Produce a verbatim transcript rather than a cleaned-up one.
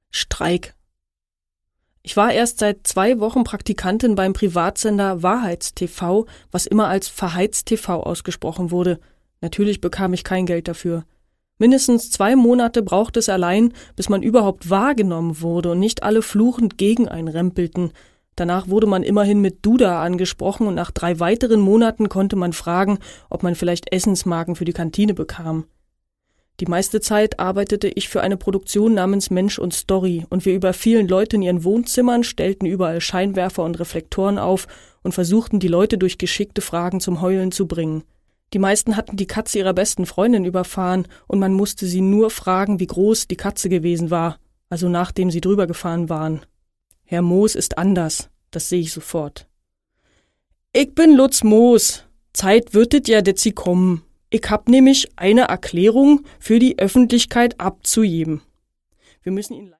Streik. Ich war erst seit zwei Wochen Praktikantin beim Privatsender Wahrheits-T V, was immer als Verheiz-T V ausgesprochen wurde. Natürlich bekam ich kein Geld dafür. Mindestens zwei Monate brauchte es allein, bis man überhaupt wahrgenommen wurde und nicht alle fluchend gegen einen rempelten. Danach wurde man immerhin mit Duda angesprochen und nach drei weiteren Monaten konnte man fragen, ob man vielleicht Essensmarken für die Kantine bekam. Die meiste Zeit arbeitete ich für eine Produktion namens Mensch und Story und wir überfielen Leute in ihren Wohnzimmern, stellten überall Scheinwerfer und Reflektoren auf und versuchten, die Leute durch geschickte Fragen zum Heulen zu bringen. Die meisten hatten die Katze ihrer besten Freundin überfahren und man musste sie nur fragen, wie groß die Katze gewesen war, also nachdem sie drüber gefahren waren. Herr Moos ist anders, das sehe ich sofort. Ich bin Lutz Moos. Zeit wird es ja, dass sie kommen. Ich hab nämlich eine Erklärung für die Öffentlichkeit abzugeben. Wir müssen ihn